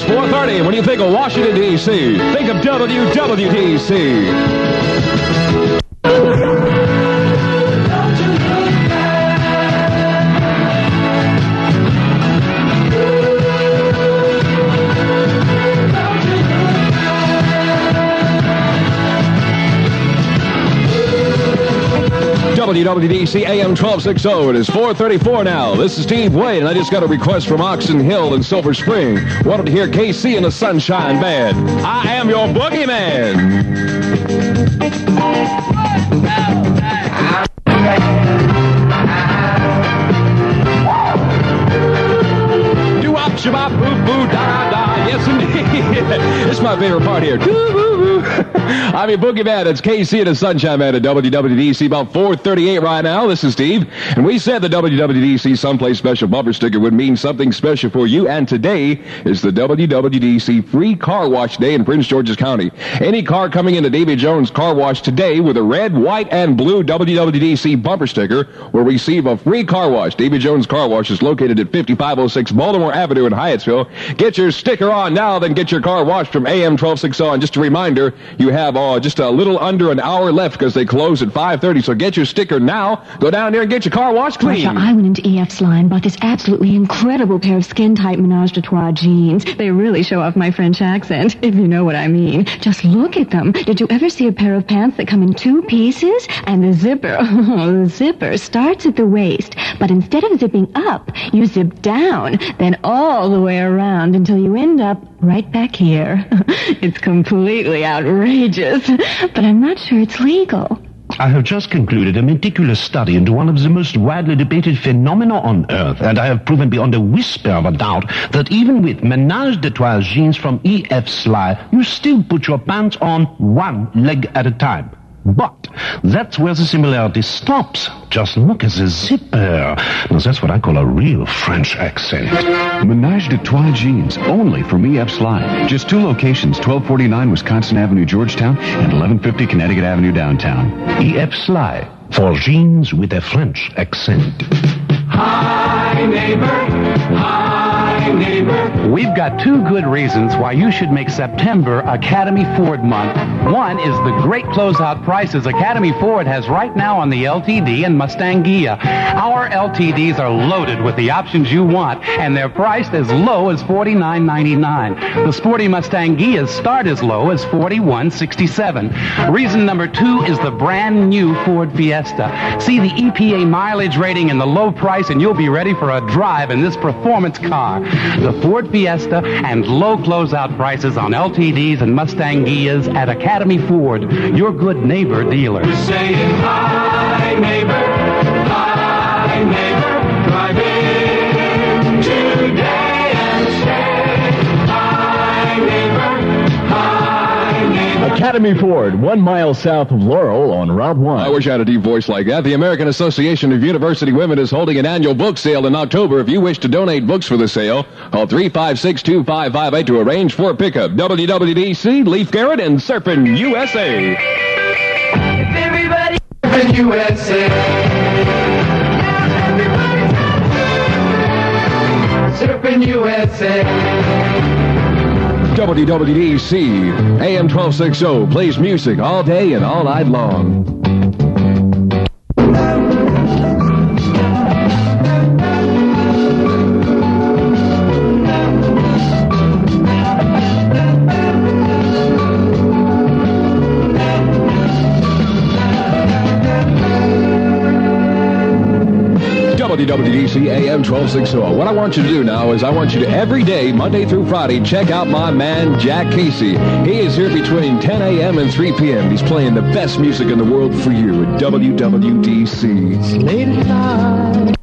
It's 4:30. When you think of Washington, D.C., think of WWDC. WWDC AM 1260. It is 4:34 now. This is Steve Wade, and I just got a request from Oxon Hill in Silver Spring. Wanted to hear KC and the Sunshine Band. I am your boogeyman. Do-wop, shabop, boo-boo, da-da-da. Yes, indeed. This is my favorite part here. I'm your boogeyman. It's KC and the Sunshine Man at WWDC. About 4:38 right now. This is Steve. And we said the WWDC Someplace Special bumper sticker would mean something special for you. And today is the WWDC Free Car Wash Day in Prince George's County. Any car coming into Davy Jones Car Wash today with a red, white, and blue WWDC bumper sticker will receive a free car wash. Davy Jones Car Wash is located at 5506 Baltimore Avenue in Hyattsville. Get your sticker on now, then get your car washed from AM 1260. And just a reminder, you have just a little under an hour left because they close at 5:30. So get your sticker now. Go down there and get your car washed clean. Marsha, I went into EF's line, bought this absolutely incredible pair of skin-tight Menage a Trois jeans. They really show off my French accent, if you know what I mean. Just look at them. Did you ever see a pair of pants that come in two pieces? And the zipper starts at the waist, but instead of zipping up, you zip down, then all the way around until you end up right back here. It's completely outrageous, but I'm not sure it's legal. I have just concluded a meticulous study into one of the most widely debated phenomena on Earth, and I have proven beyond a whisper of a doubt that even with Menage a Trois jeans from E.F. Sly, you still put your pants on one leg at a time. But that's where the similarity stops. Just look at the zipper. Now, that's what I call a real French accent. Menage a Trois jeans, only from E.F. Sly. Just two locations, 1249 Wisconsin Avenue, Georgetown, and 1150 Connecticut Avenue, downtown. E.F. Sly, for jeans with a French accent. Hi, neighbor. Hi, neighbor. We've got two good reasons why you should make September Academy Ford month. One is the great closeout prices Academy Ford has right now on the LTD and Mustang Ghia. Our LTDs are loaded with the options you want, and they're priced as low as $49.99. The sporty Mustang Ghias start as low as $41.67. Reason number two is the brand new Ford Fiesta. See the EPA mileage rating and the low price, and you'll be ready for a drive in this performance car. The Ford Fiesta and low closeout prices on LTDs and Mustang Ghias at Academy Ford, your good neighbor dealer. We're saying hi, neighbor. Hi, neighbor. Drive in today and say hi, neighbor. Hi, neighbor. Academy Ford, 1 mile south of Laurel on Route 1. I wish I had a deep voice like that. The American Association of University Women is holding an annual book sale in October. If you wish to donate books for the sale, call 356-2558 to arrange for a pickup. WWDC, Leaf Garrett, and Surfin' USA. If everybody Surfin' USA. Surfin' USA. WWDC, AM 1260, plays music all day and all night long. WWDC AM 1260. What I want you to do now is I want you to every day, Monday through Friday, check out my man, Jack Casey. He is here between 10 a.m. and 3 p.m. He's playing the best music in the world for you at WWDC. It's late at night.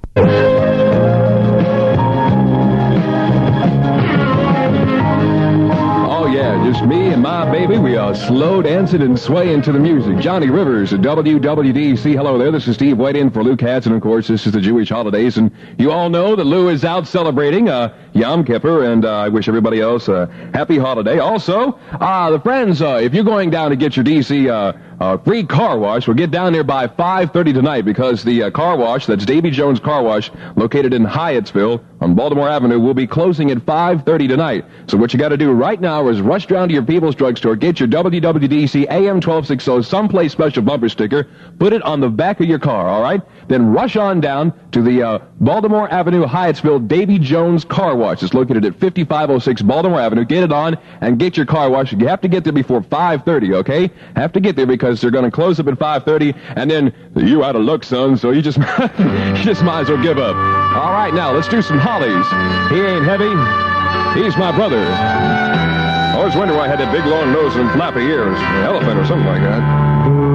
Just me and my baby. We are slow dancing and swaying to the music. Johnny Rivers at WWDC. Hello there. This is Steve White in for Lou Katz. And, of course, this is the Jewish holidays. And you all know that Lou is out celebrating Yom Kippur. And I wish everybody else a happy holiday. Also, the friends, if you're going down to get your DC free car wash. We'll get down there by 5:30 tonight because the car wash, that's Davy Jones Car Wash, located in Hyattsville on Baltimore Avenue, will be closing at 5:30 tonight. So what you got to do right now is rush down to your People's Drug Store, get your WWDC AM 1260 Someplace Special bumper sticker, put it on the back of your car, all right? Then rush on down to the Baltimore Avenue, Hyattsville, Davy Jones Car Wash. It's located at 5506 Baltimore Avenue. Get it on and get your car wash. You have to get there before 5:30, okay? Have to get there because they're going to close up at 5:30, and then you out of luck, son, so you just you just might as well give up. All right, now let's do some Hollies. He ain't heavy. He's my brother. I always wonder why I had that big long nose and flappy ears. An elephant or something like that.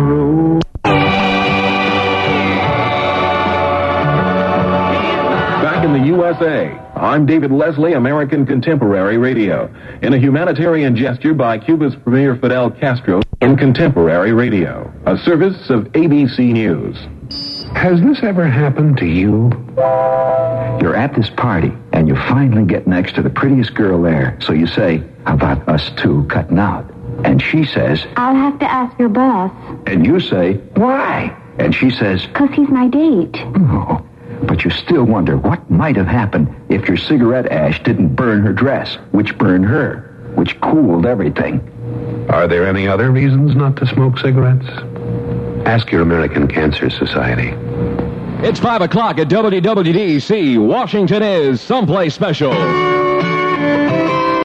In the USA, I'm David Leslie, American Contemporary Radio, in a humanitarian gesture by Cuba's Premier Fidel Castro in Contemporary Radio, a service of ABC News. Has this ever happened to you? You're at this party, and you finally get next to the prettiest girl there, so you say, how about us two cutting out? And she says, I'll have to ask your boss. And you say, why? And she says, 'Cause he's my date. Oh. But you still wonder what might have happened if your cigarette ash didn't burn her dress, which burned her, which cooled everything. Are there any other reasons not to smoke cigarettes? Ask your American Cancer Society. It's 5 o'clock at WWDC. Washington is Someplace Special.